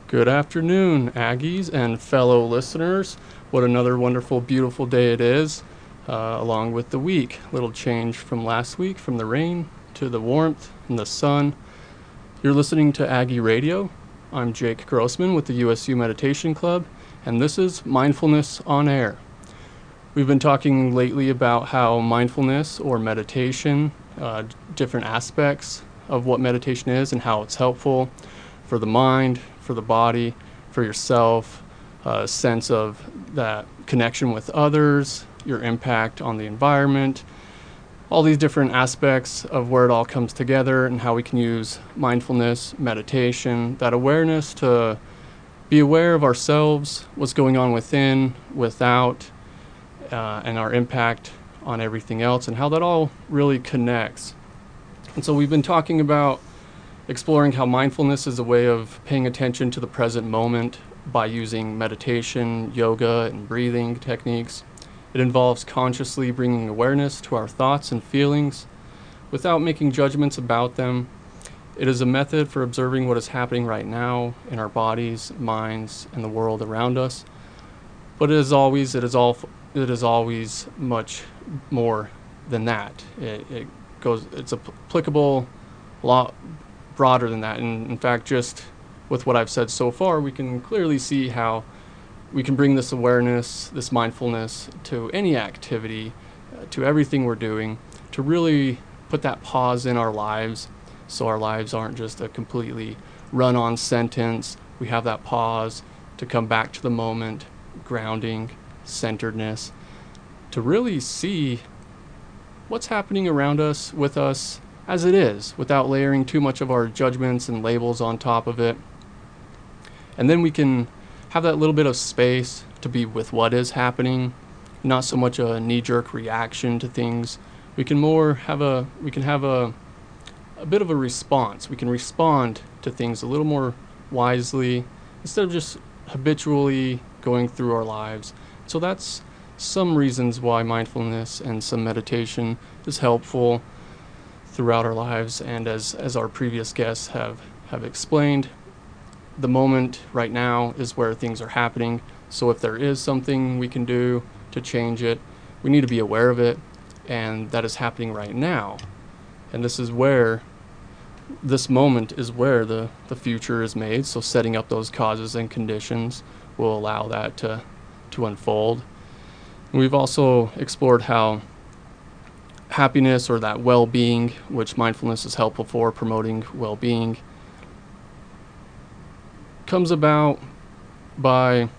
Good afternoon, Aggies and fellow listeners. What another wonderful, beautiful day it is, along with the week. Little change from last week, from the rain to the warmth and the sun. You're listening to Aggie Radio. I'm Jake Grossman with the USU Meditation Club, and this is Mindfulness on Air. We've been talking lately about how mindfulness or meditation, different aspects of what meditation is and how it's helpful for the mind, for the body, for yourself, a sense of that connection with others, your impact on the environment, all these different aspects of where it all comes together and how we can use mindfulness, meditation, that awareness to be aware of ourselves, what's going on within, without, and our impact on everything else and how that all really connects. And so we've been talking about exploring how mindfulness is a way of paying attention to the present moment by using meditation, yoga, and breathing techniques. It involves consciously bringing awareness to our thoughts and feelings without making judgments about them. It is a method for observing what is happening right now in our bodies, minds, and the world around us. But it is always much more than that. It's applicable a lot broader than that. And in fact, just with what I've said so far, we can clearly see how we can bring this awareness, this mindfulness to any activity, to everything we're doing, to really put that pause in our lives so our lives aren't just a completely run-on sentence. We have that pause to come back to the moment, grounding, centeredness, to really see what's happening around us, with us, as it is, without layering too much of our judgments and labels on top of it. And then we can have that little bit of space to be with what is happening, not so much a knee-jerk reaction to things. We can have a bit of a response. We can respond to things a little more wisely instead of just habitually going through our lives. So that's some reasons why mindfulness and some meditation is helpful throughout our lives. And as our previous guests have explained, the moment right now is where things are happening. So if there is something we can do to change it, we need to be aware of it, and that is happening right now. And this moment is where the future is made. So setting up those causes and conditions will allow that to unfold. And we've also explored how happiness, or that well-being, which mindfulness is helpful for, promoting well-being, comes about by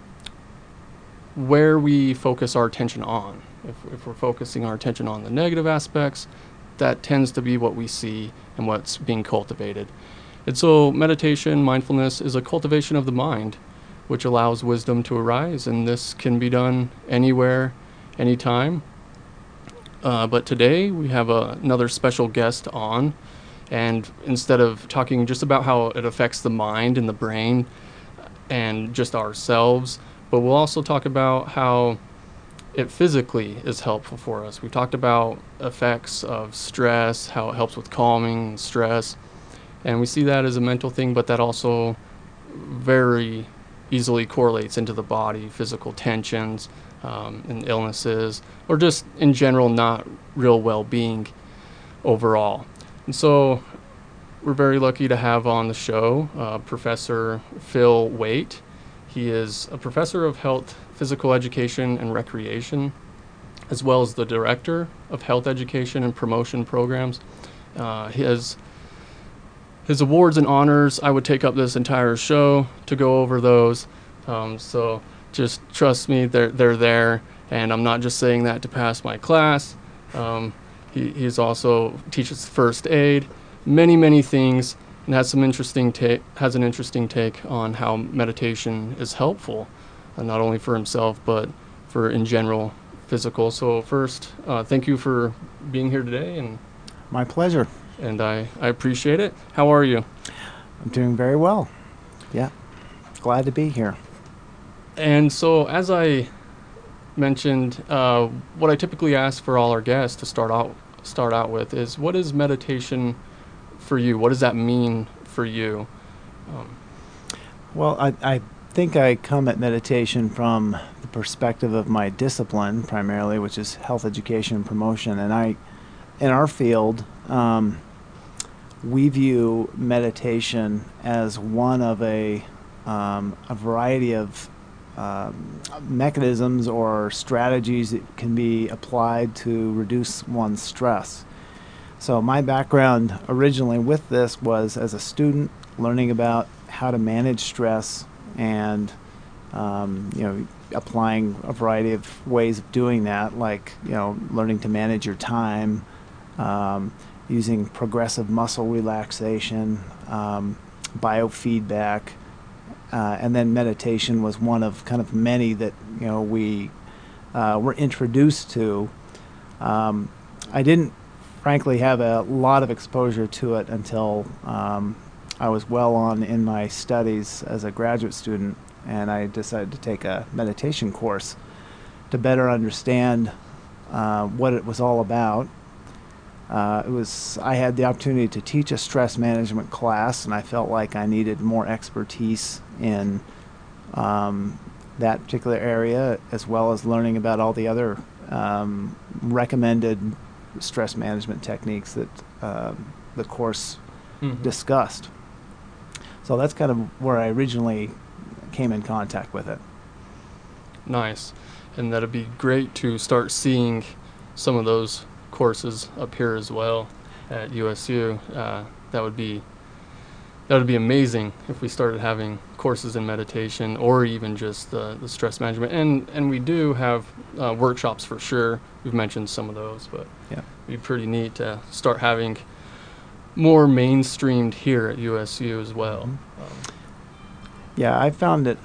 where we focus our attention on. If we're focusing our attention on the negative aspects, that tends to be what we see and what's being cultivated. And so meditation, mindfulness, is a cultivation of the mind, which allows wisdom to arise, and this can be done anywhere, anytime. But today we have another special guest on, and instead of talking just about how it affects the mind and the brain and just ourselves, but we'll also talk about how it physically is helpful for us. We talked about effects of stress, how it helps with calming stress, and we see that as a mental thing, but that also very easily correlates into the body, physical tensions, and illnesses, or just in general not real well-being overall. And so we're very lucky to have on the show Professor Phil Waite. He is a professor of health, physical education, and recreation, as well as the director of health education and promotion programs. His awards and honors, I would take up this entire show to go over those. So just trust me, they're there, and I'm not just saying that to pass my class. He's also teaches first aid, many things, and has an interesting take on how meditation is helpful, not only for himself but for in general physical. So first, thank you for being here today, and my pleasure. And I appreciate it. How are you? I'm doing very well. Yeah, glad to be here. And so, as I mentioned, what I typically ask for all our guests to start out with is, what is meditation for you? What does that mean for you? Well, I think I come at meditation from the perspective of my discipline primarily, which is health education and promotion. And in our field, we view meditation as one of a variety of mechanisms or strategies that can be applied to reduce one's stress. So my background originally with this was as a student, learning about how to manage stress and applying a variety of ways of doing that, like learning to manage your time, using progressive muscle relaxation, biofeedback, and then meditation was one of kind of many that we were introduced to. I didn't frankly have a lot of exposure to it until I was well on in my studies as a graduate student, and I decided to take a meditation course to better understand what it was all about. I had the opportunity to teach a stress management class, and I felt like I needed more expertise in that particular area, as well as learning about all the other recommended stress management techniques that the course discussed. So that's kind of where I originally came in contact with it. Nice. And that'd be great to start seeing some of those courses up here as well at USU. That would be amazing if we started having courses in meditation or even just the stress management. And we do have workshops for sure. We've mentioned some of those, but yeah, it'd be pretty neat to start having more mainstreamed here at USU as well. Yeah, I found that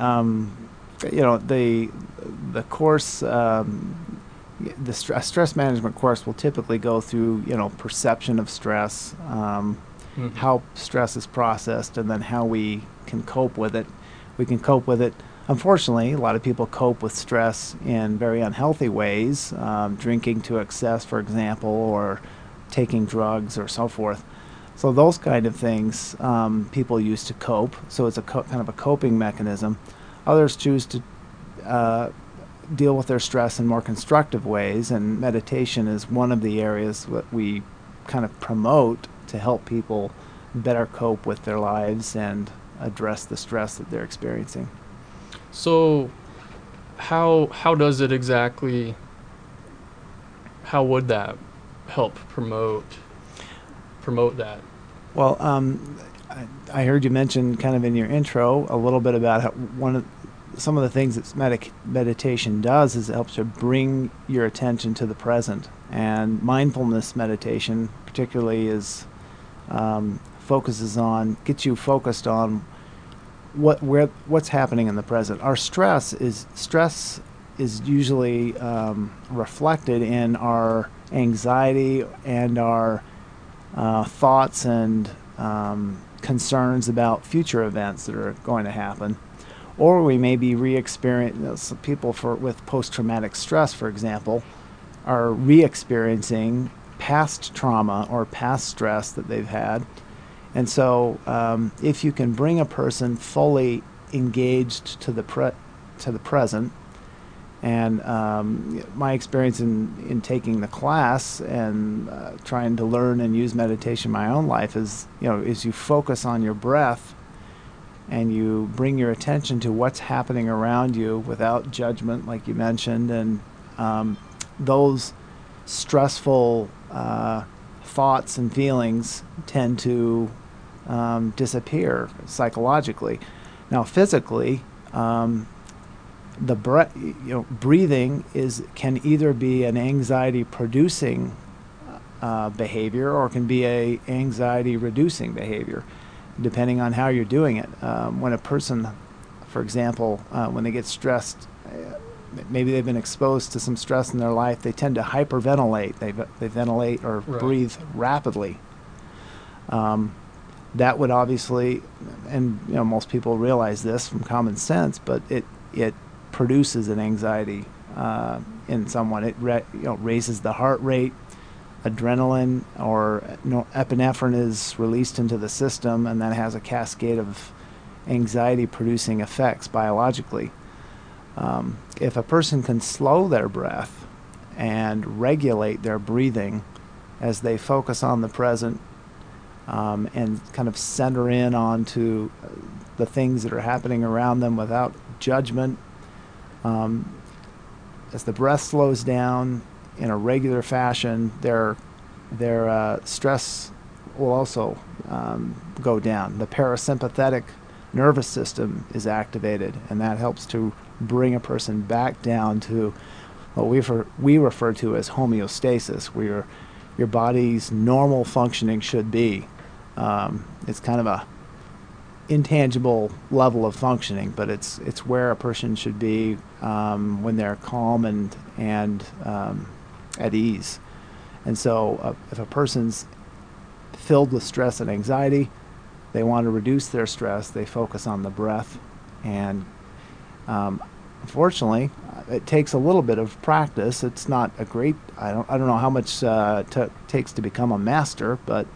the course, a stress management course will typically go through perception of stress, how stress is processed, and then how we can cope with it. We can cope with it. Unfortunately, a lot of people cope with stress in very unhealthy ways, drinking to excess, for example, or taking drugs or so forth. So those kind of things people use to cope. So it's kind of a coping mechanism. Others choose to deal with their stress in more constructive ways, and meditation is one of the areas that we kind of promote to help people better cope with their lives and address the stress that they're experiencing. So how does it exactly, how would that help promote that? Well, I heard you mention kind of in your intro a little bit about how some of the things that meditation does is it helps to bring your attention to the present. And mindfulness meditation particularly gets you focused on what's happening in the present. Our stress is usually reflected in our anxiety and our thoughts and concerns about future events that are going to happen. Or we may be re-experiencing, people with post-traumatic stress, for example, are re-experiencing past trauma or past stress that they've had. And so if you can bring a person fully engaged to the present, and my experience in taking the class and trying to learn and use meditation in my own life is you focus on your breath and you bring your attention to what's happening around you without judgment, like you mentioned, and those stressful thoughts and feelings tend to disappear psychologically. Now, physically, the breathing can either be an anxiety-producing behavior or can be a anxiety-reducing behavior, depending on how you're doing it. When a person, for example, when they get stressed, maybe they've been exposed to some stress in their life, they tend to hyperventilate. They ventilate or breathe rapidly. That would obviously, and most people realize this from common sense, but it produces an anxiety in someone. It raises the heart rate. Adrenaline or epinephrine is released into the system, and that has a cascade of anxiety-producing effects biologically. If a person can slow their breath and regulate their breathing as they focus on the present, and kind of center in onto the things that are happening around them without judgment, as the breath slows down in a regular fashion, their stress will also go down. The parasympathetic nervous system is activated, and that helps to bring a person back down to what we refer to as homeostasis, where your body's normal functioning should be. It's kind of a intangible level of functioning, but it's where a person should be when they're calm and at ease. And so if a person's filled with stress and anxiety, they want to reduce their stress, they focus on the breath. And unfortunately, it takes a little bit of practice. It's not a great, I don't know how much takes to become a master, but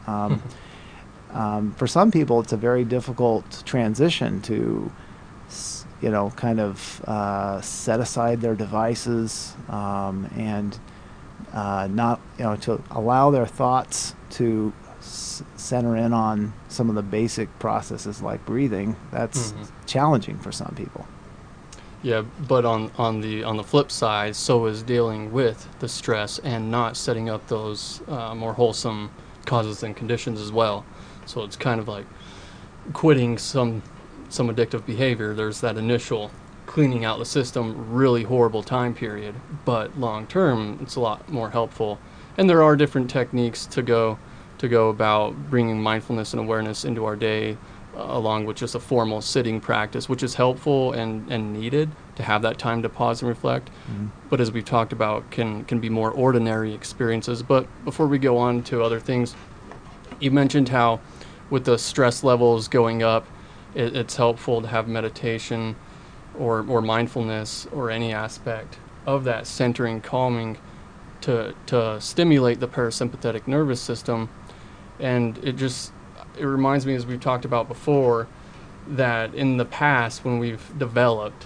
for some people, it's a very difficult transition to, kind of set aside their devices and not, to allow their thoughts to center in on some of the basic processes like breathing. That's challenging for some people. Yeah, but on the flip side, so is dealing with the stress and not setting up those more wholesome causes and conditions as well. So it's kind of like quitting some addictive behavior. There's that initial cleaning out the system, really horrible time period, but long term, it's a lot more helpful. And there are different techniques to go about bringing mindfulness and awareness into our day, along with just a formal sitting practice, which is helpful and needed to have that time to pause and reflect. But as we've talked about, can be more ordinary experiences. But before we go on to other things, you mentioned how with the stress levels going up, it's helpful to have meditation or mindfulness or any aspect of that centering, calming to stimulate the parasympathetic nervous system. And it reminds me, as we've talked about before, that in the past when we've developed,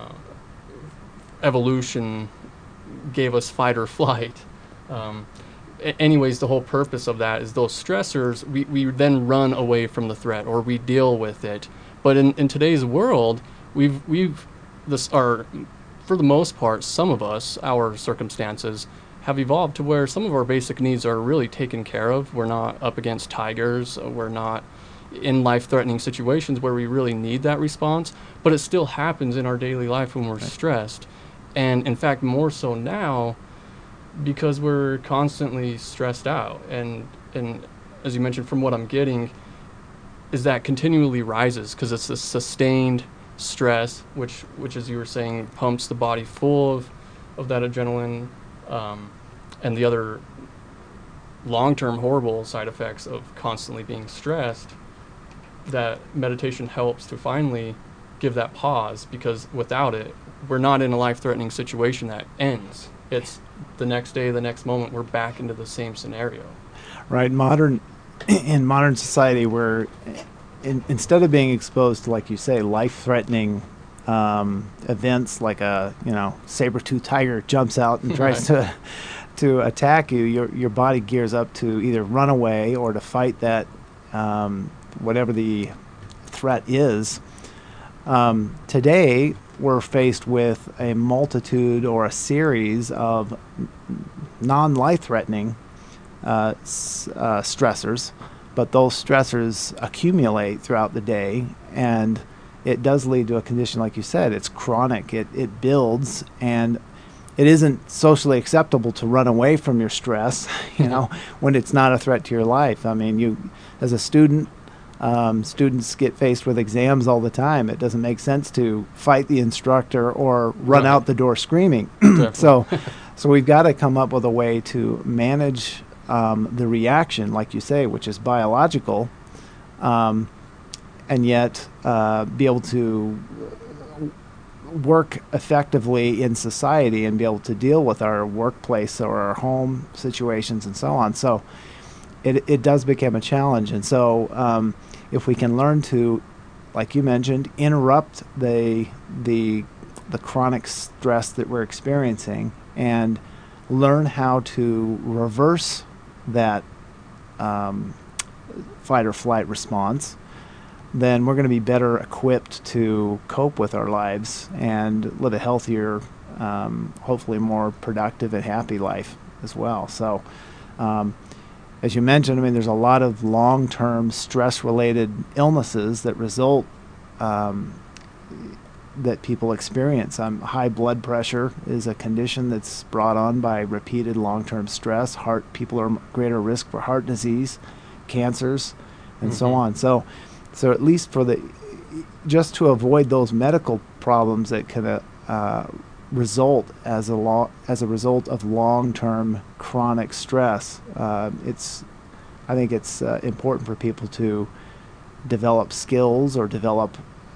evolution gave us fight or flight. Anyways, the whole purpose of that is those stressors, we then run away from the threat or we deal with it. But in today's world, for the most part, some of us, our circumstances have evolved to where some of our basic needs are really taken care of. We're not up against tigers. We're not in life-threatening situations where we really need that response. But it still happens in our daily life when we're stressed. And in fact, more so now because we're constantly stressed out. And as you mentioned, from what I'm getting, is that continually rises because it's a sustained stress, which as you were saying, pumps the body full of that adrenaline, and the other long-term horrible side effects of constantly being stressed, that meditation helps to finally give that pause, because without it, we're not in a life-threatening situation that ends. It's the next day, the next moment, we're back into the same scenario. Right. In modern society, we're instead of being exposed to, like you say, life-threatening events like a saber-toothed tiger jumps out and tries to attack you, your body gears up to either run away or to fight that whatever the threat is. Today, we're faced with a multitude or a series of non-life-threatening stressors, but those stressors accumulate throughout the day, and it does lead to a condition, like you said, it's chronic. It builds, and it isn't socially acceptable to run away from your stress, when it's not a threat to your life. I mean, you, as a student, students get faced with exams all the time. It doesn't make sense to fight the instructor or run out the door screaming. So we've got to come up with a way to manage the reaction, like you say, which is biological, and yet be able to work effectively in society and be able to deal with our workplace or our home situations and so on. So it does become a challenge. And so if we can learn to, like you mentioned, interrupt the chronic stress that we're experiencing and learn how to reverse that fight or flight response, then we're going to be better equipped to cope with our lives and live a healthier, hopefully more productive and happy life as well. So, as you mentioned, I mean, there's a lot of long-term stress-related illnesses that result that people experience. High blood pressure is a condition that's brought on by repeated long-term stress. People are greater risk for heart disease, cancers, and so on. So at least just to avoid those medical problems that can result as a result of long-term chronic stress, I think it's important for people to develop skills or develop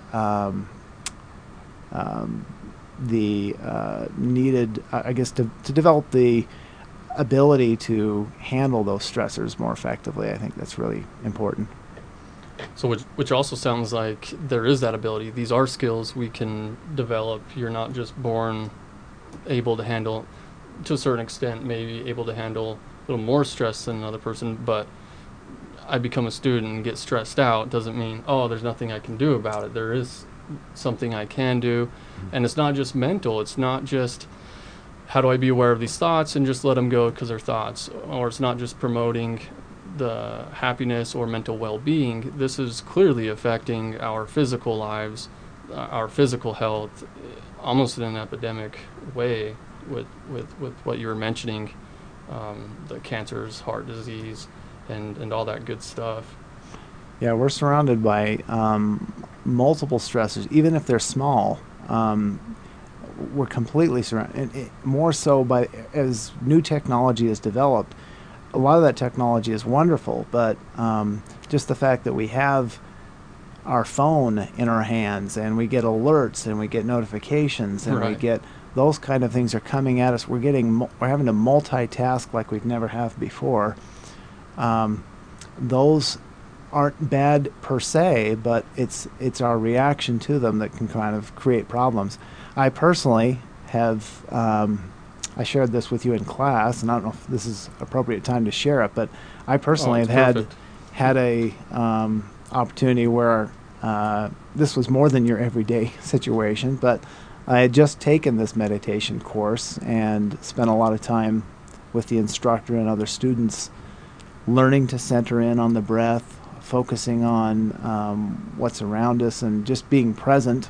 the needed, I guess, to develop the ability to handle those stressors more effectively. I think that's really important. So which also sounds like there is that ability. These are skills we can develop. You're not just born able to handle, to a certain extent, maybe able to handle a little more stress than another person, but I become a student and get stressed out doesn't mean, oh, there's nothing I can do about it. There is something I can do. And it's not just mental. It's not just how do I be aware of these thoughts and just let them go because they're thoughts. Or it's not just promoting the happiness or mental well-being. This is clearly affecting our physical lives, our physical health, almost in an epidemic way with what you were mentioning, the cancers, heart disease, and all that good stuff. Yeah, we're surrounded by multiple stressors, even if they're small. We're completely surrounded, more so by as new technology is developed. A lot of that technology is wonderful, but just the fact that we have our phone in our hands and we get alerts and we get notifications and we get those kind of things are coming at us. We're having to multitask like we've never have before. Those aren't bad per se, but it's our reaction to them that can kind of create problems. I personally have, I shared this with you in class, and I don't know if this is appropriate time to share it, but I personally have had a opportunity where this was more than your everyday situation, but I had just taken this meditation course and spent a lot of time with the instructor and other students learning to center in on the breath, focusing on what's around us and just being present,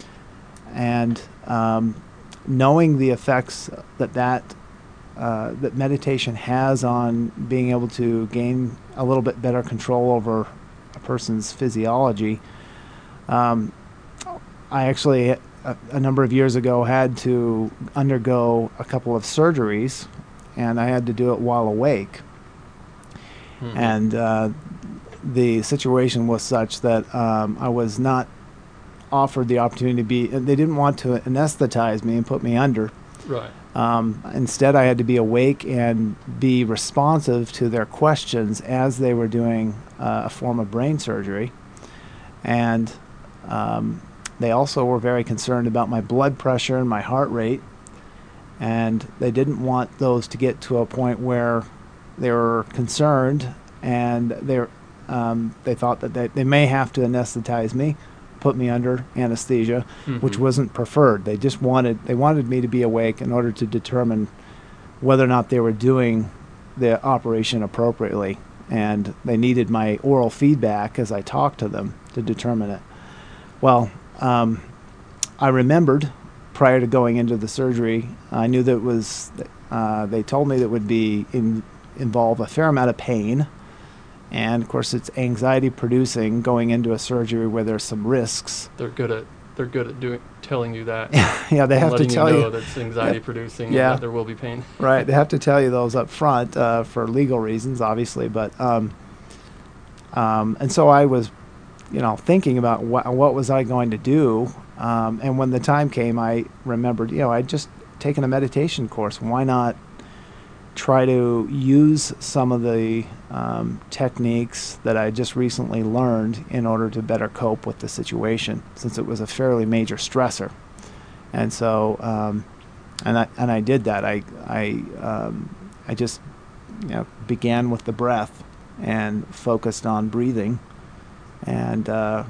and knowing the effects that meditation has on being able to gain a little bit better control over a person's physiology. I actually, a number of years ago, had to undergo a couple of surgeries, and I had to do it while awake. Mm-hmm. And the situation was such that I was not offered the opportunity to they didn't want to anesthetize me and put me under. Right. Instead, I had to be awake and be responsive to their questions as they were doing a form of brain surgery. And they also were very concerned about my blood pressure and my heart rate. And they didn't want those to get to a point where they were concerned and they thought that they may have to anesthetize me, put me under anesthesia, mm-hmm. which wasn't preferred. They just wanted me to be awake in order to determine whether or not they were doing the operation appropriately, and they needed my oral feedback as I talked to them to determine it. Well, I remembered prior to going into the surgery, I knew that it was. They told me that it would be involve a fair amount of pain. And of course, it's anxiety producing going into a surgery where there's some risks. They're good at telling you that. Yeah, they have to tell you that's anxiety producing. Yeah, and that there will be pain. Right, they have to tell you those up front for legal reasons, obviously. But and so I was, thinking about what was I going to do. And when the time came, I remembered, I'd just taken a meditation course. Why not try to use some of the techniques that I just recently learned in order to better cope with the situation, since it was a fairly major stressor. And so, and I did that. I just began with the breath and focused on breathing, and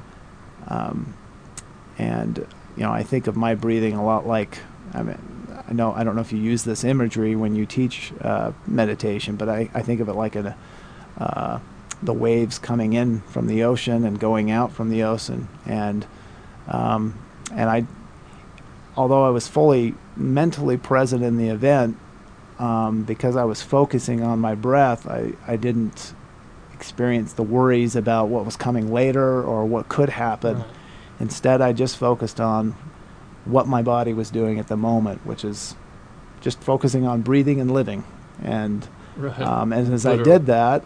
I think of my breathing a lot like, I don't know if you use this imagery when you teach meditation, but I think of it like the waves coming in from the ocean and going out from the ocean, and although I was fully mentally present in the event, because I was focusing on my breath, I didn't experience the worries about what was coming later or what could happen. Right. Instead, I just focused on what my body was doing at the moment, which is just focusing on breathing and living. And Right. and as Literally. I did that,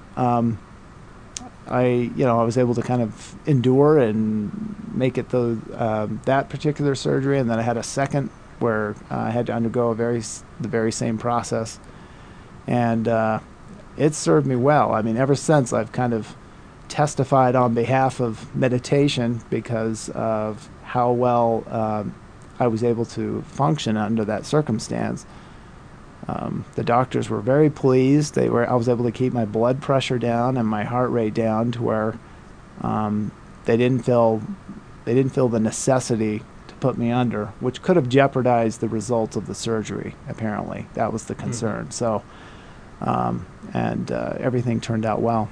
I was able to kind of endure and make it through that particular surgery, and then I had a second where I had to undergo the very same process, and it served me well. I mean, ever since I've kind of testified on behalf of meditation because of how well I was able to function under that circumstance. The doctors were very pleased. I was able to keep my blood pressure down and my heart rate down to where they didn't feel the necessity to put me under, which could have jeopardized the results of the surgery. Apparently, that was the concern. Mm-hmm. So, everything turned out well.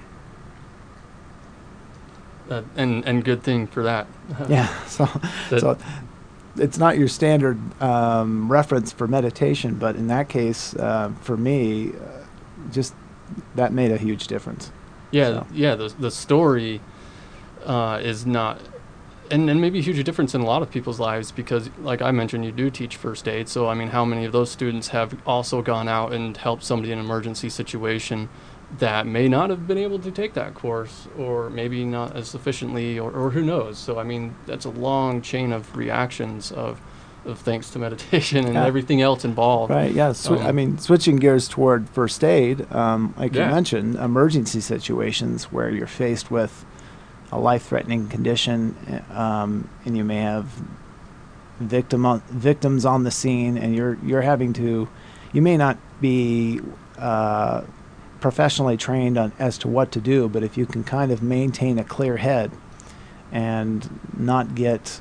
And good thing for that. Yeah. So it's not your standard reference for meditation, but in that case, for me, just that made a huge difference. Yeah, So. yeah. The story is not, and maybe a huge difference in a lot of people's lives, because, like I mentioned, you do teach first aid. So I mean, how many of those students have also gone out and helped somebody in an emergency situation that may not have been able to take that course, or maybe not as sufficiently, or who knows? So I mean, that's a long chain of reactions of thanks to meditation and everything else involved. Right, yeah. I mean, switching gears toward first aid, like you Yeah. mentioned, emergency situations where you're faced with a life-threatening condition, and you may have victims on the scene, and you're having to, you may not be professionally trained as to what to do, but if you can kind of maintain a clear head and not get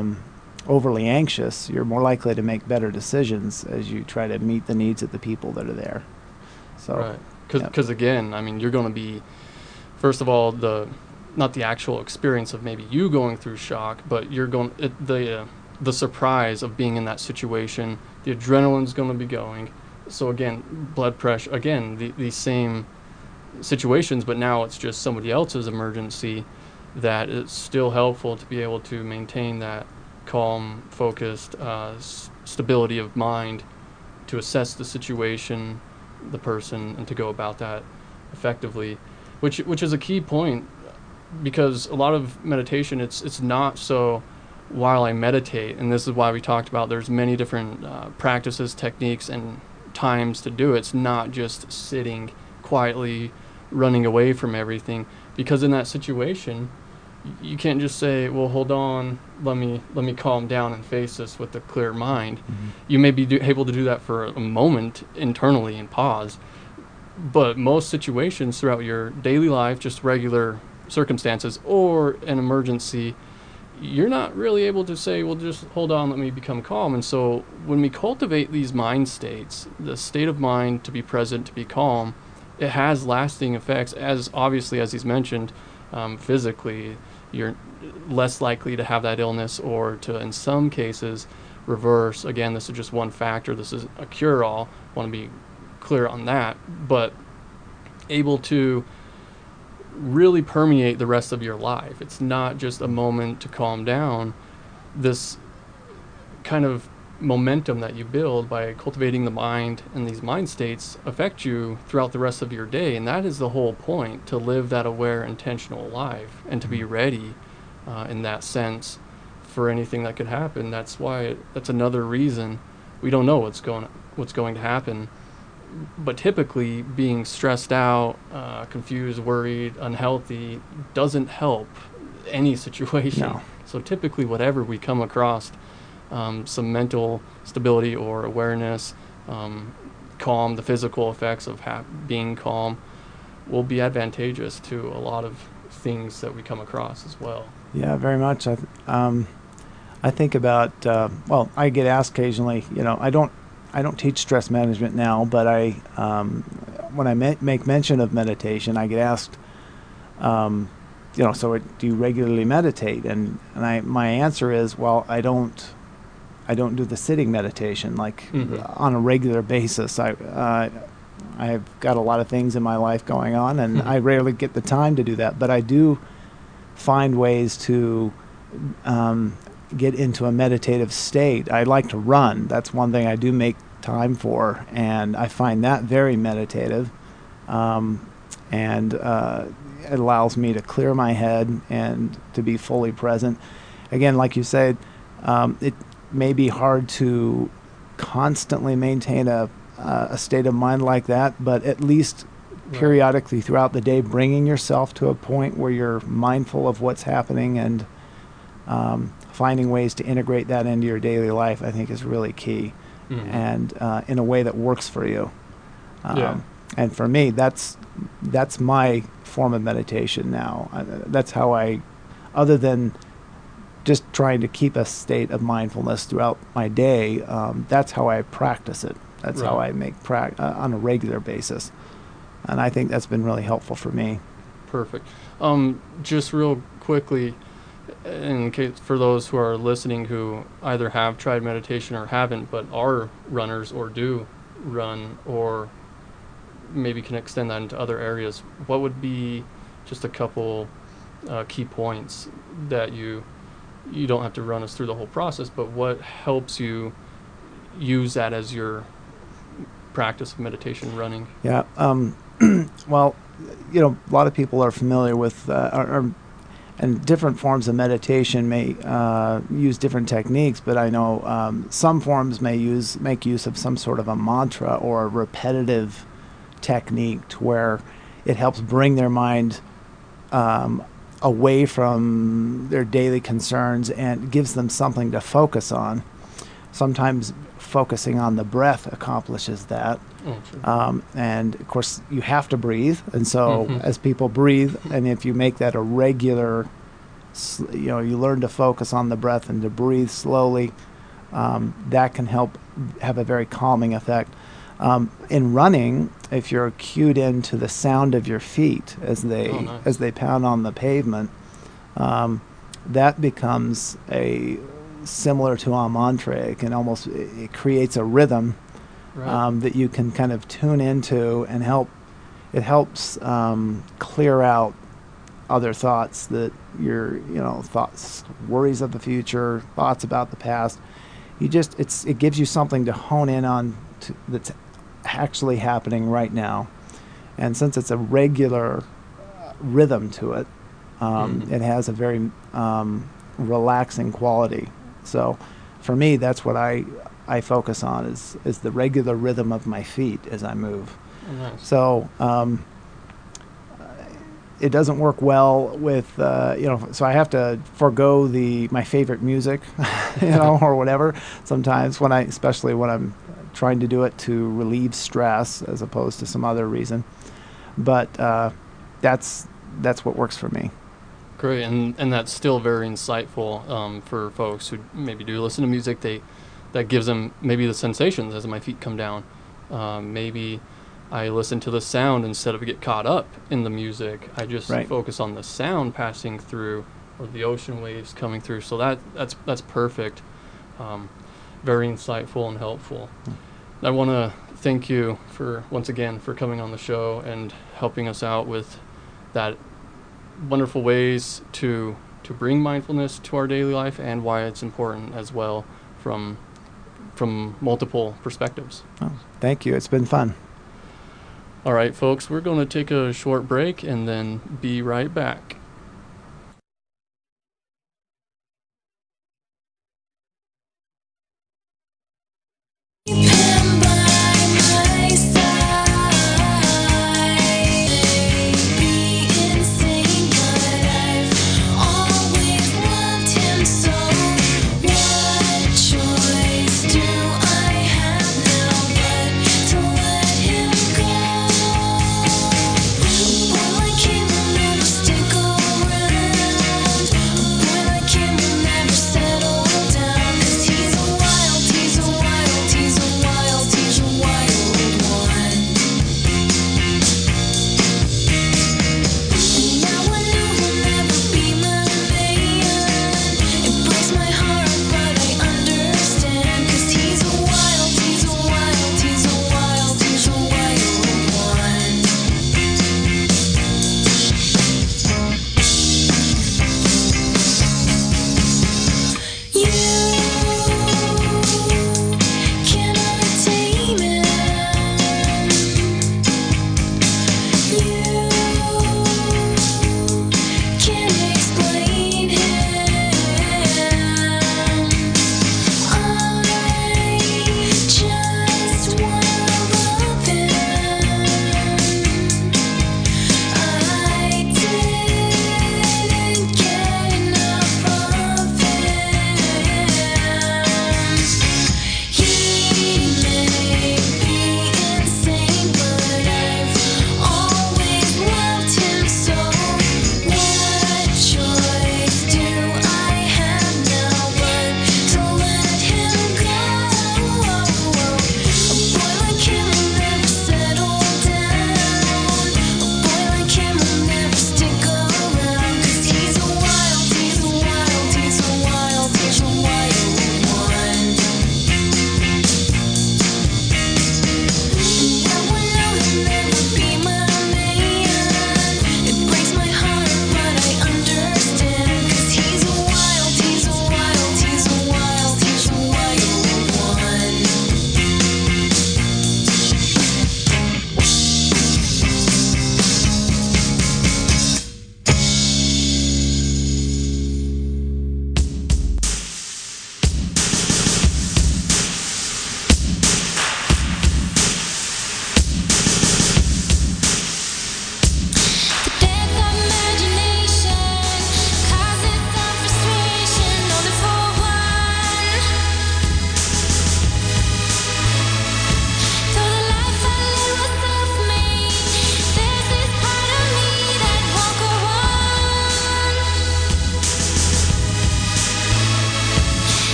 overly anxious, you're more likely to make better decisions as you try to meet the needs of the people that are there. So, Right. Because again, I mean, you're going to be, first of all, not the actual experience of maybe you going through shock, but you're going the surprise of being in that situation. The adrenaline's going to be going. So again, blood pressure. Again, these same situations, but now it's just somebody else's emergency. That it's still helpful to be able to maintain that calm, focused stability of mind to assess the situation, the person, and to go about that effectively, which is a key point, because a lot of meditation, it's not so while I meditate, and this is why we talked about there's many different practices, techniques, and times to do it. It's not just sitting quietly, running away from everything, because in that situation, you can't just say, well, hold on, let me calm down and face this with a clear mind. Mhm. You may be able to do that for a moment internally and pause, but most situations throughout your daily life, just regular circumstances or an emergency, you're not really able to say, well, just hold on, let me become calm. And so when we cultivate these mind states, the state of mind to be present, to be calm, it has lasting effects, as obviously, as he's mentioned, physically, you're less likely to have that illness, or to, in some cases, reverse. Again, this is just one factor. This is a cure-all. I want to be clear on that. But able to really permeate the rest of your life. It's not just a moment to calm down. This kind of momentum that you build by cultivating the mind and these mind states affect you throughout the rest of your day. And that is the whole point, to live that aware, intentional life, and to be ready in that sense for anything that could happen. That's why that's another reason we don't know what's going to happen. But typically, being stressed out, confused, worried, unhealthy doesn't help any situation. No. So typically, whatever we come across, some mental stability or awareness, calm, the physical effects of being calm will be advantageous to a lot of things that we come across as well. Yeah, very much. I think about well, I get asked occasionally. I don't teach stress management now, but when I make mention of meditation, I get asked, so do you regularly meditate? And my answer is, well, I don't do the sitting meditation like on a regular basis. I've got a lot of things in my life going on, and I rarely get the time to do that. But I do find ways to get into a meditative state. I like to run. That's one thing I do make time for, and I find that very meditative. And it allows me to clear my head and to be fully present. Again, like you said, it may be hard to constantly maintain a state of mind like that, but at least periodically throughout the day, bringing yourself to a point where you're mindful of what's happening and finding ways to integrate that into your daily life, I think is really key, and in a way that works for you. And for me, that's my form of meditation now. That's how other than just trying to keep a state of mindfulness throughout my day, that's how I practice it. That's how I make on a regular basis. And I think that's been really helpful for me. Perfect. Just real quickly, in case for those who are listening who either have tried meditation or haven't, but are runners or do run, or maybe can extend that into other areas, what would be just a couple key points that you don't have to run us through the whole process, but what helps you use that as your practice of meditation running? Yeah. Well, a lot of people are familiar with, and different forms of meditation may use different techniques, but I know some forms may make use of some sort of a mantra or a repetitive technique to where it helps bring their mind away from their daily concerns and gives them something to focus on. Sometimes focusing on the breath accomplishes that. And of course you have to breathe, and so as people breathe, and if you make that a regular, you learn to focus on the breath and to breathe slowly, that can help have a very calming effect. In running, if you're cued into the sound of your feet as they pound on the pavement, that becomes similar to a mantra. It creates a rhythm that you can kind of tune into, and it helps clear out other thoughts that thoughts, worries of the future, thoughts about the past. It gives you something to hone in on that's actually happening right now. And since it's a regular rhythm to it, it has a very relaxing quality. So for me, that's what I focus on is the regular rhythm of my feet as I move. Oh, nice. So it doesn't work well with so I have to forego my favorite music, or whatever. Sometimes especially when I'm trying to do it to relieve stress as opposed to some other reason. But that's what works for me. Great, and that's still very insightful for folks who maybe do listen to music. That gives them maybe the sensations as my feet come down. Maybe I listen to the sound instead of get caught up in the music. I just focus on the sound passing through, or the ocean waves coming through. So that's perfect. Very insightful and helpful. I want to thank you once again for coming on the show and helping us out with that wonderful ways to bring mindfulness to our daily life, and why it's important as well from multiple perspectives. Oh, thank you. It's been fun. All right, folks, we're going to take a short break and then be right back. Keep him by my side.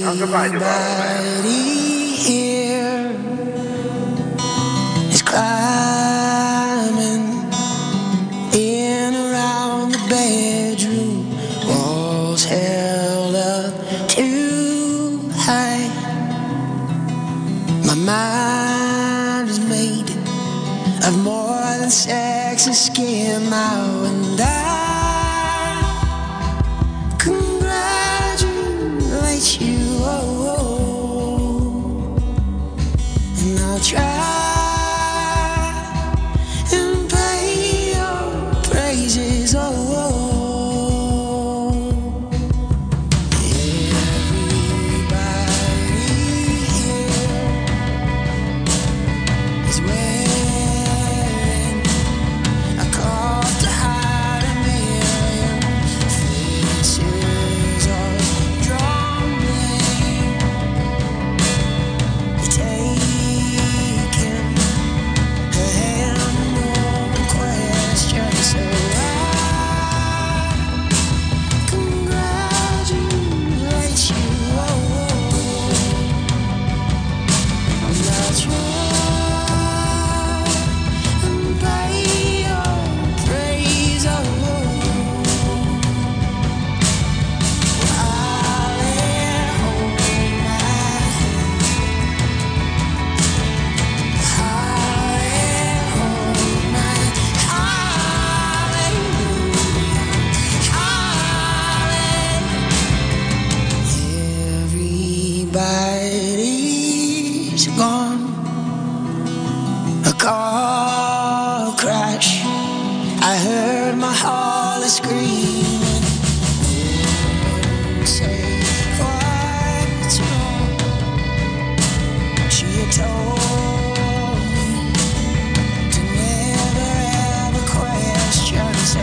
here is climbing in around the bedroom walls held up too high. My mind is made of more than sex and skin now, and I congratulate you. And I'll try and pay your praises. Everybody's gone. A car crash. I heard my heart screaming. Say what's wrong. She had told me to never ever question. So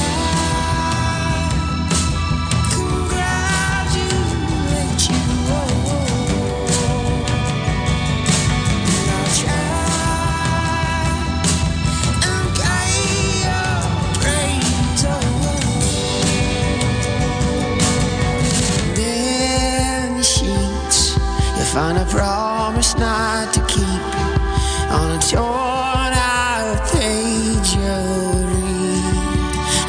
find a promise not to keep on a torn out page you'll read.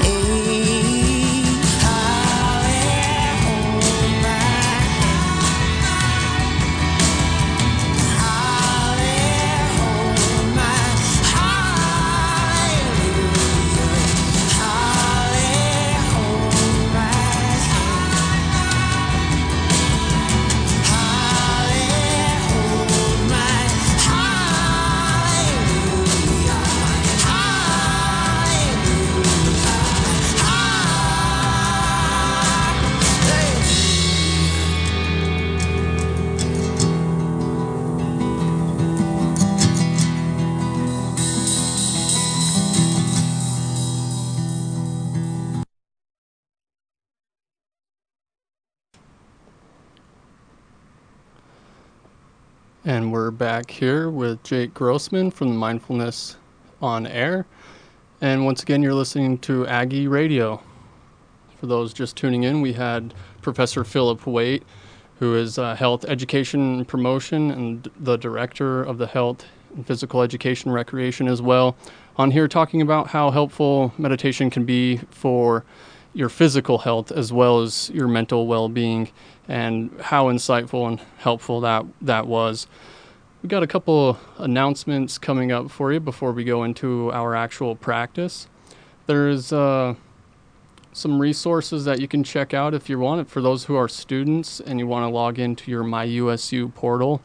I'll hold my And we're back here with Jake Grossman from the Mindfulness on Air. And once again, you're listening to Aggie Radio. For those just tuning in, we had Professor Philip Waite, who is Health Education and Promotion and the Director of the Health and Physical Education Recreation as well, on here talking about how helpful meditation can be for your physical health as well as your mental well-being, and how insightful and helpful that was. We got a couple announcements coming up for you before we go into our actual practice. There's some resources that you can check out if you want it. For those who are students and you want to log into your MyUSU portal,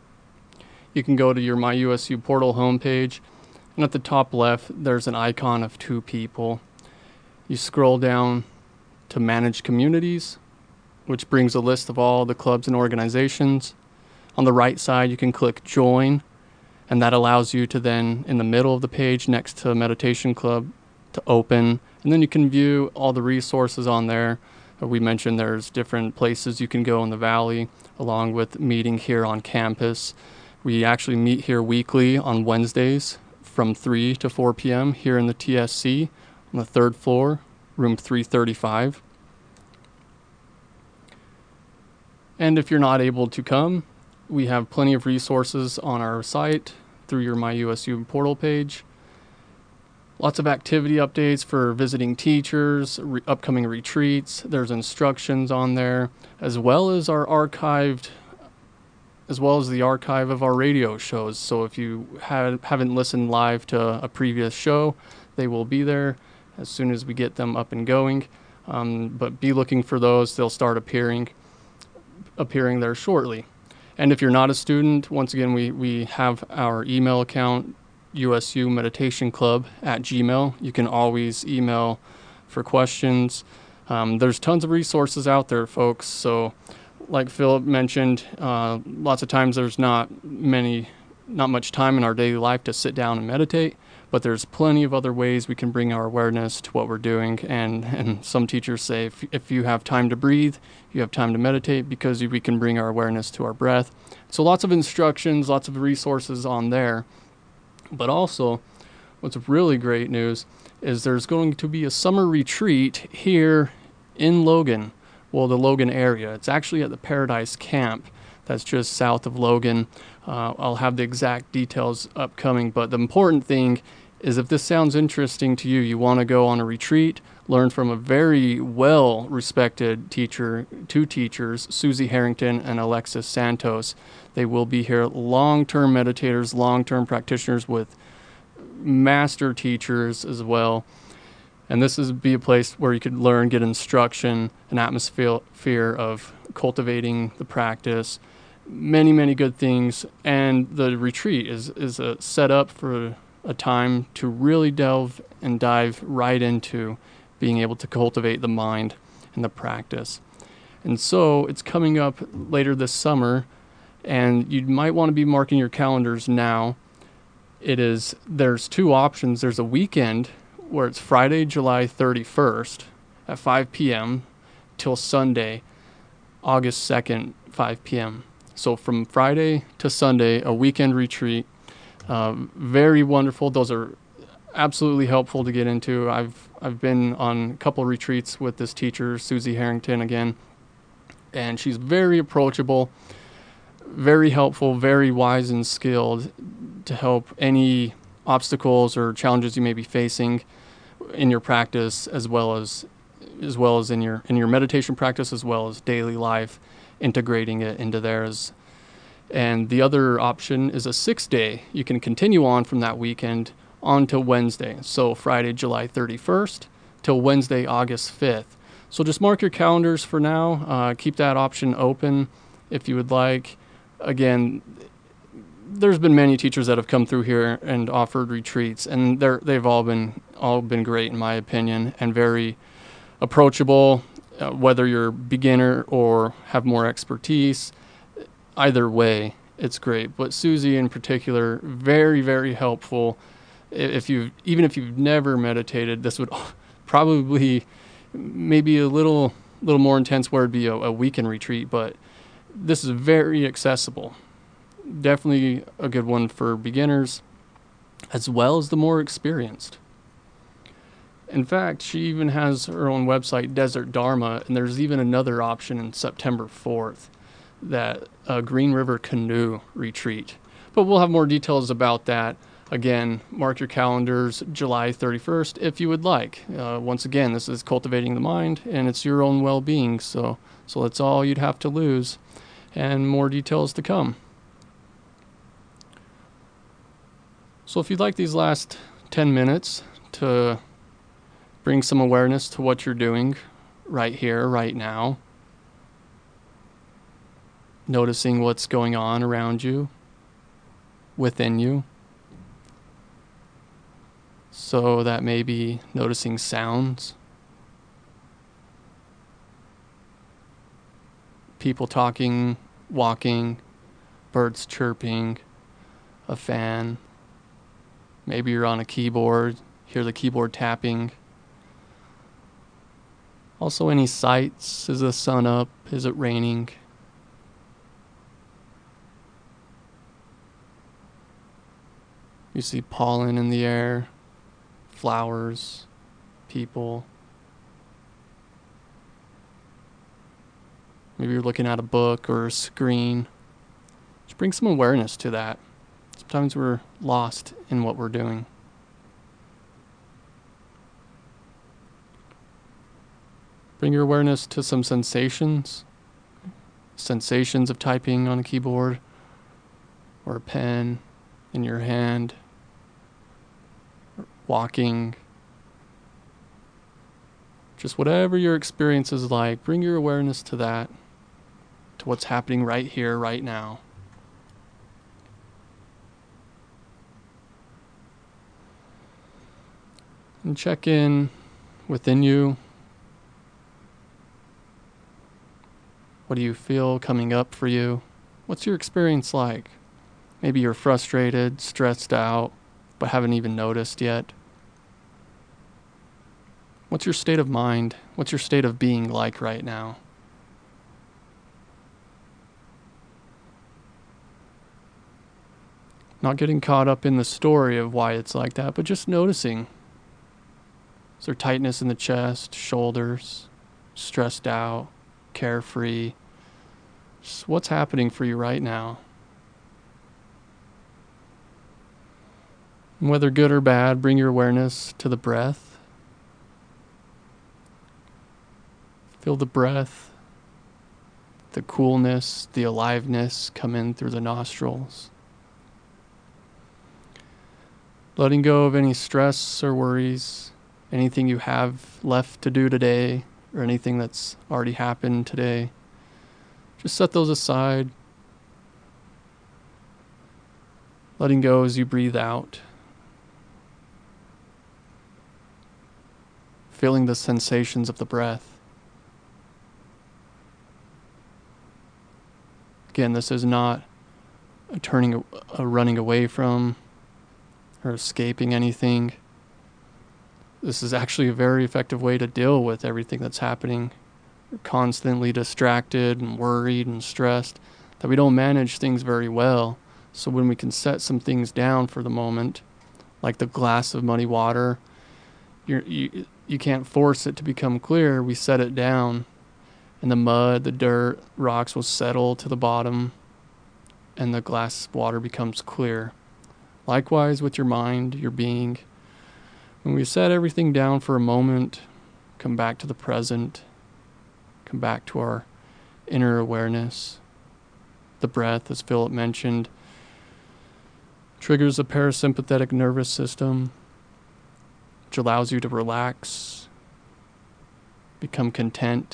you can go to your MyUSU portal homepage, and at the top left there's an icon of two people. You scroll down to Manage Communities, which brings a list of all the clubs and organizations. On the right side, you can click Join, and that allows you to then, in the middle of the page next to Meditation Club, to open, and then you can view all the resources on there. We mentioned there's different places you can go in the Valley, along with meeting here on campus. We actually meet here weekly on Wednesdays from 3 to 4 p.m. here in the TSC on the third floor, room 335. And if you're not able to come, we have plenty of resources on our site through your MyUSU portal page. Lots of activity updates for visiting teachers, upcoming retreats. There's instructions on there, as well as the archive of our radio shows. So if you haven't listened live to a previous show, they will be there as soon as we get them up and going. But be looking for those. They'll start appearing there shortly. And if you're not a student, once again, we have our email account, USU Meditation Club @gmail. You can always email for questions. There's tons of resources out there, folks. So like Philip mentioned, lots of times there's not much time in our daily life to sit down and meditate, but there's plenty of other ways we can bring our awareness to what we're doing. And some teachers say if you have time to breathe, you have time to meditate, because we can bring our awareness to our breath. So lots of instructions, lots of resources on there. But also, what's really great news is there's going to be a summer retreat here in Logan, the Logan area. It's actually at the Paradise Camp that's just south of Logan. I'll have the exact details upcoming, but the important thing is, if this sounds interesting to you, you want to go on a retreat, learn from a very well-respected two teachers, Susie Harrington and Alexis Santos. They will be here, long-term meditators, long-term practitioners with master teachers as well. And this is be a place where you could learn, get instruction, an atmosphere of cultivating the practice, many, many good things. And the retreat is a setup for a time to really dive right into being able to cultivate the mind and the practice. And so it's coming up later this summer, and you might want to be marking your calendars now. There's two options. There's a weekend where it's Friday, July 31st at 5 p.m. till Sunday, August 2nd, 5 p.m. So from Friday to Sunday, a weekend retreat. Very wonderful. Those are absolutely helpful to get into. I've been on a couple retreats with this teacher, Susie Harrington, again, and she's very approachable, very helpful, very wise and skilled to help any obstacles or challenges you may be facing in your practice, as well as in your meditation practice, as well as daily life, integrating it into theirs. And the other option is a 6-day. You can continue on from that weekend on to Wednesday. So Friday, July 31st till Wednesday, August 5th. So just mark your calendars for now. Keep that option open if you would like. Again, there's been many teachers that have come through here and offered retreats, and they've all been great in my opinion, and very approachable, whether you're beginner or have more expertise. Either way, it's great. But Susie in particular, very, very helpful. Even if you've never meditated, this would probably maybe a little more intense where it'd be a weekend retreat, but this is very accessible. Definitely a good one for beginners as well as the more experienced. In fact, she even has her own website, Desert Dharma, and there's even another option in September 4th, that Green River Canoe Retreat. But we'll have more details about that. Again, mark your calendars, July 31st, if you would like. Once again, this is cultivating the mind, and it's your own well-being, so that's all you'd have to lose, and more details to come. So if you'd like these last 10 minutes to bring some awareness to what you're doing right here, right now, noticing what's going on around you, within you. So that may be noticing sounds, people talking, walking, birds chirping, a fan. Maybe you're on a keyboard, hear the keyboard tapping. Also any sights. Is the sun up? Is it raining? You see pollen in the air, flowers, people. Maybe you're looking at a book or a screen. Just bring some awareness to that. Sometimes we're lost in what we're doing. Bring your awareness to some sensations. Sensations of typing on a keyboard or a pen in your hand, or walking. Just whatever your experience is like, bring your awareness to that, to what's happening right here, right now. And check in within you. What do you feel coming up for you? What's your experience like? Maybe you're frustrated, stressed out, but haven't even noticed yet. What's your state of mind? What's your state of being like right now? Not getting caught up in the story of why it's like that, but just noticing. Is there tightness in the chest, shoulders, stressed out, carefree? Just what's happening for you right now? And whether good or bad, bring your awareness to the breath. Feel the breath, the coolness, the aliveness come in through the nostrils. Letting go of any stress or worries, anything you have left to do today, or anything that's already happened today. Just set those aside. Letting go as you breathe out. Feeling the sensations of the breath. Again, this is not a running away from or escaping anything. This is actually a very effective way to deal with everything that's happening. We're constantly distracted and worried and stressed that we don't manage things very well. So when we can set some things down for the moment, like the glass of muddy water, you can't force it to become clear. We set it down, and the mud, the dirt, rocks will settle to the bottom, and the glass of water becomes clear. Likewise with your mind, your being. When we set everything down for a moment, come back to the present, come back to our inner awareness. The breath, as Philip mentioned, triggers the parasympathetic nervous system, which allows you to relax, become content.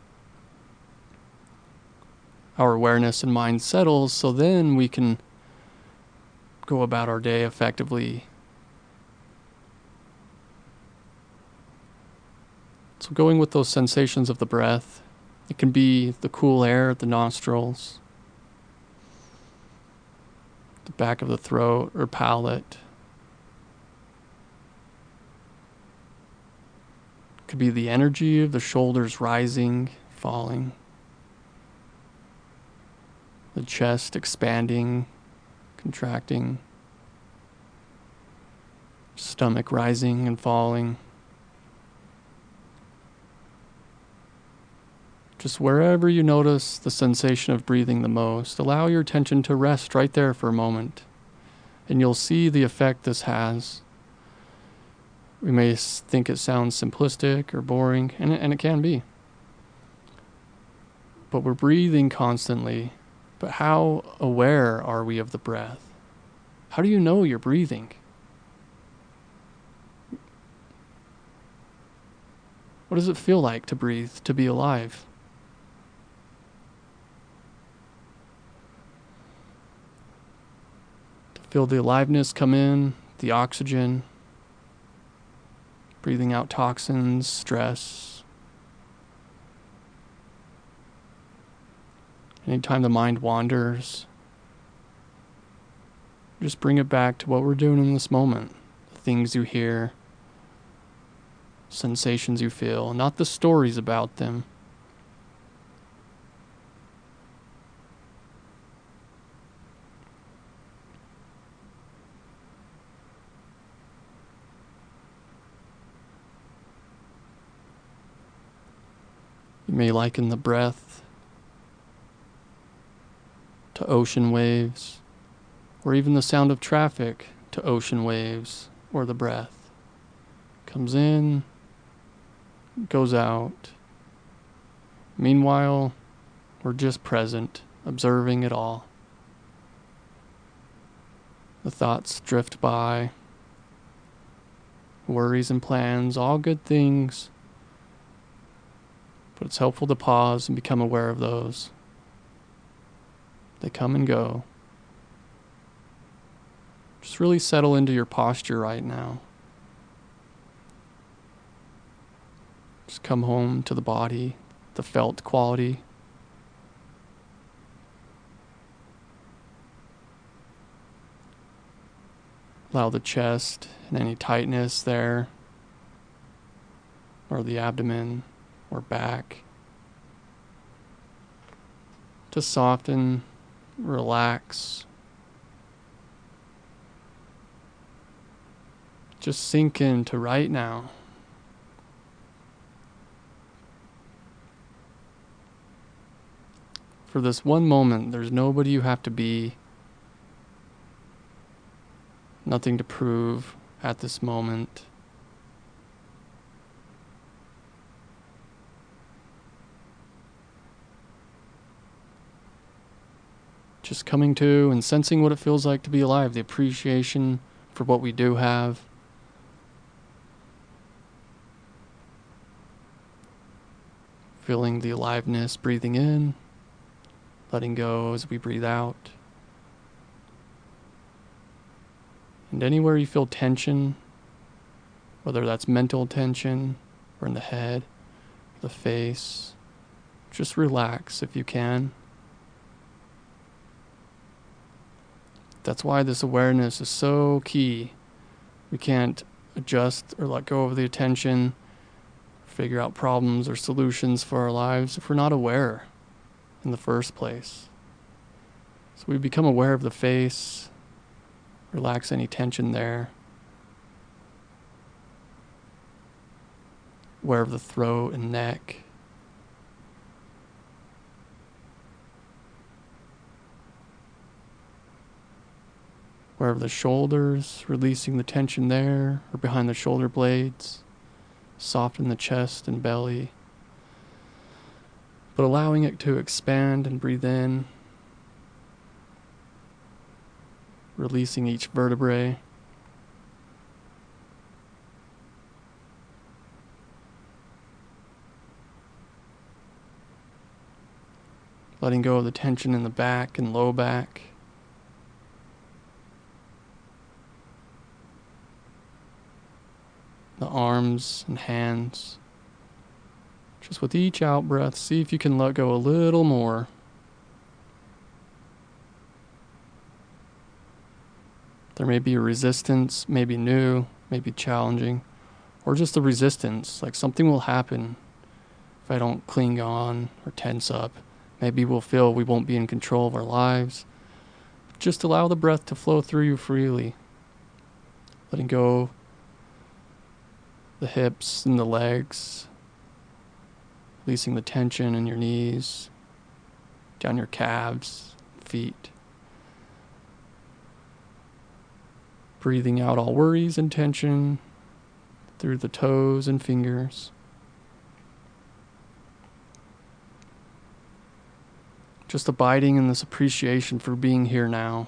Our awareness and mind settles, so then we can go about our day effectively. So going with those sensations of the breath, it can be the cool air at the nostrils, the back of the throat or palate. It could be the energy of the shoulders rising, falling, the chest expanding, contracting, stomach rising and falling. Just wherever you notice the sensation of breathing the most, allow your attention to rest right there for a moment, and you'll see the effect this has. We may think it sounds simplistic or boring, and it can be. But we're breathing constantly. But how aware are we of the breath? How do you know you're breathing? What does it feel like to breathe, to be alive? To feel the aliveness come in, the oxygen, breathing out toxins, stress. Anytime the mind wanders, just bring it back to what we're doing in this moment. The things you hear, sensations you feel, not the stories about them. You may liken the breath to ocean waves, or even the sound of traffic to ocean waves, or the breath. Comes in, goes out. Meanwhile, we're just present, observing it all. The thoughts drift by, worries and plans, all good things, but it's helpful to pause and become aware of those. They come and go. Just really settle into your posture right now. Just come home to the body, the felt quality. Allow the chest and any tightness there, or the abdomen or back, to soften, relax. Just sink into right now. For this one moment, there's nobody you have to be, nothing to prove at this moment. Just coming to and sensing what it feels like to be alive, the appreciation for what we do have. Feeling the aliveness, breathing in, letting go as we breathe out. And anywhere you feel tension, whether that's mental tension or in the head, the face, just relax if you can. That's why this awareness is so key. We can't adjust or let go of the attention, figure out problems or solutions for our lives if we're not aware in the first place. So we become aware of the face, relax any tension there, aware of the throat and neck. Aware of the shoulders, releasing the tension there or behind the shoulder blades. Soften the chest and belly, but allowing it to expand and breathe in, releasing each vertebrae. Letting go of the tension in the back and low back. The arms and hands. Just with each out breath, see if you can let go a little more. There may be a resistance, maybe new, maybe challenging, or just a resistance, like something will happen if I don't cling on or tense up. Maybe we'll feel we won't be in control of our lives. Just allow the breath to flow through you freely. Letting go the hips and the legs, releasing the tension in your knees, down your calves, feet. Breathing out all worries and tension through the toes and fingers. Just abiding in this appreciation for being here now.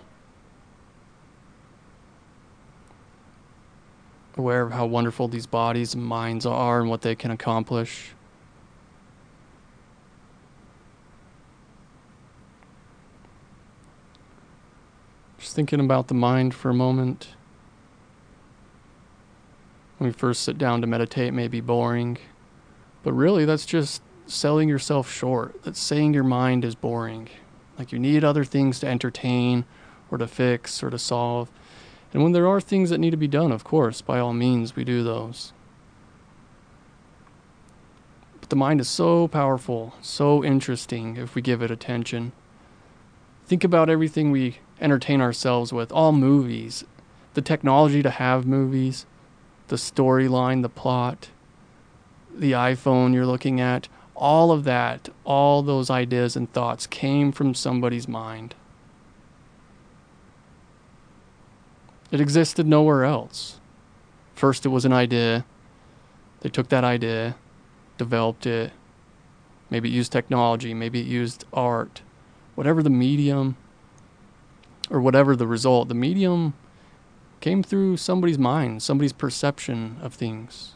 Aware of how wonderful these bodies and minds are and what they can accomplish. Just thinking about the mind for a moment. When we first sit down to meditate, it may be boring, but really that's just selling yourself short. That's saying your mind is boring. Like you need other things to entertain or to fix or to solve. And when there are things that need to be done, of course, by all means, we do those. But the mind is so powerful, so interesting if we give it attention. Think about everything we entertain ourselves with, all movies, the technology to have movies, the storyline, the plot, the iPhone you're looking at, all of that, all those ideas and thoughts came from somebody's mind. It existed nowhere else. First, it was an idea. They took that idea, developed it. Maybe it used technology. Maybe it used art. Whatever the medium or whatever the result, the medium came through somebody's mind, somebody's perception of things.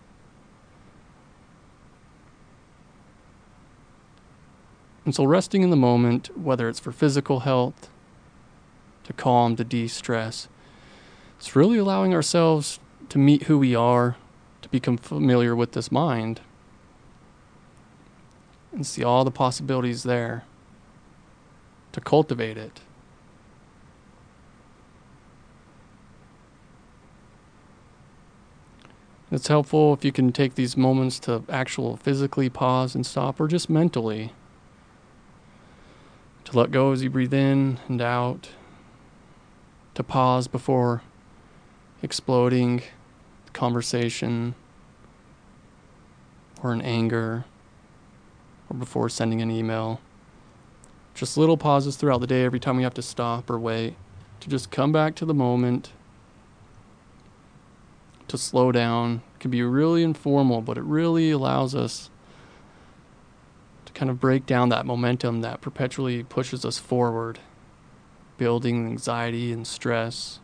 And so resting in the moment, whether it's for physical health, to calm, to de-stress, it's really allowing ourselves to meet who we are, to become familiar with this mind, and see all the possibilities there, to cultivate it. It's helpful if you can take these moments to actually physically pause and stop, or just mentally, to let go as you breathe in and out, to pause before exploding conversation or an anger, or before sending an email. Just little pauses throughout the day every time we have to stop or wait, to just come back to the moment, to slow down. It can be really informal, but it really allows us to kind of break down that momentum that perpetually pushes us forward, building anxiety and stress.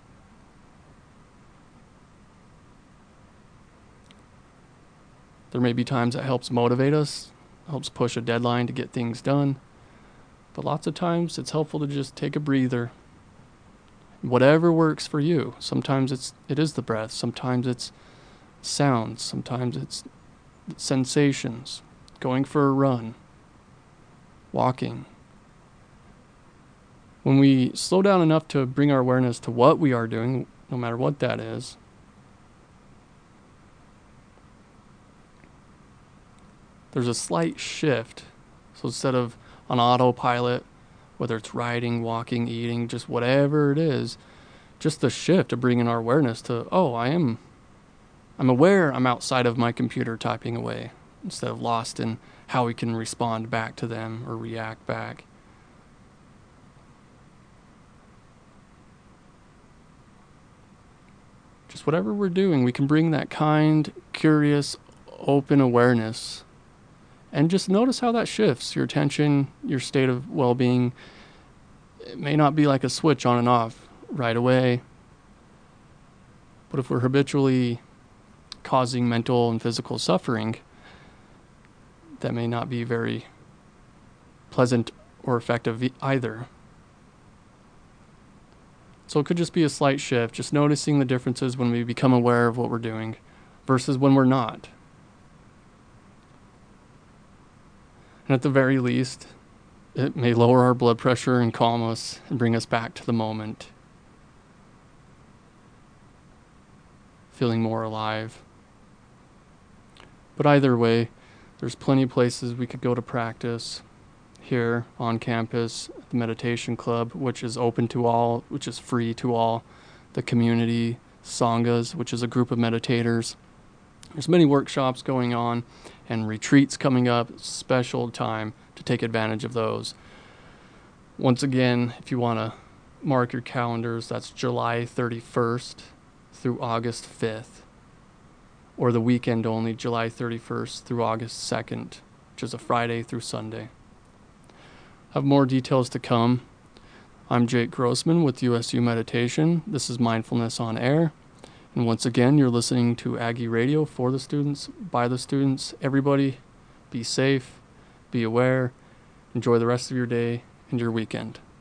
There may be times that helps motivate us, helps push a deadline to get things done, but lots of times it's helpful to just take a breather. Whatever works for you. Sometimes it is the breath, sometimes it's sounds, sometimes it's sensations, going for a run, walking. When we slow down enough to bring our awareness to what we are doing, no matter what that is, there's a slight shift. So instead of on autopilot, whether it's riding, walking, eating, just whatever it is, just the shift of bringing our awareness to, I'm aware I'm outside of my computer typing away, instead of lost in how we can respond back to them or react back. Just whatever we're doing, we can bring that kind, curious, open awareness. And just notice how that shifts your attention, your state of well-being. It may not be like a switch on and off right away. But if we're habitually causing mental and physical suffering, that may not be very pleasant or effective either. So it could just be a slight shift, just noticing the differences when we become aware of what we're doing versus when we're not. And at the very least, it may lower our blood pressure and calm us and bring us back to the moment, feeling more alive. But either way, there's plenty of places we could go to practice. Here on campus, the Meditation Club, which is open to all, which is free to all. The community, Sanghas, which is a group of meditators. There's many workshops going on and retreats coming up. Special time to take advantage of those. Once again, if you want to mark your calendars, that's July 31st through August 5th. Or the weekend only, July 31st through August 2nd, which is a Friday through Sunday. I have more details to come. I'm Jake Grossman with USU Meditation. This is Mindfulness on Air. And once again, you're listening to Aggie Radio for the students, by the students. Everybody, be safe, be aware, enjoy the rest of your day and your weekend.